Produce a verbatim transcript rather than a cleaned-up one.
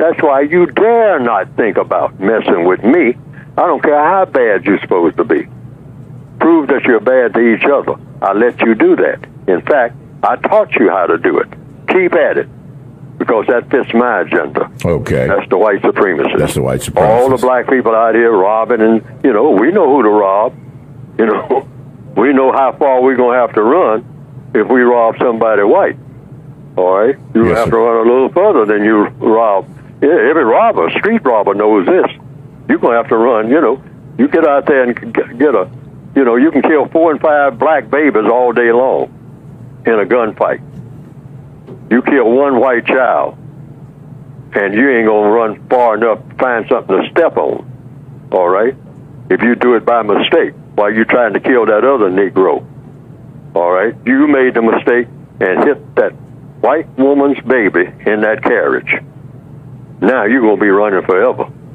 That's why you dare not think about messing with me. I don't care how bad you're supposed to be. Prove that you're bad to each other. I let you do that. In fact, I taught you how to do it. Keep at it, because that fits my agenda. Okay. That's the white supremacists. That's the white supremacists. All the black people out here robbing, and, you know, we know who to rob. You know, we know how far we're going to have to run if we rob somebody white. All right? You Yes, have sir. to run a little further than you rob. Yeah, every robber, street robber knows this. You're going to have to run, you know. You get out there and g- get a, you know, you can kill four and five black babies all day long in a gunfight. You kill one white child, and you ain't going to run far enough to find something to step on, all right? If you do it by mistake while you're trying to kill that other Negro, all right? You made the mistake and hit that white woman's baby in that carriage. Now you're going to be running forever.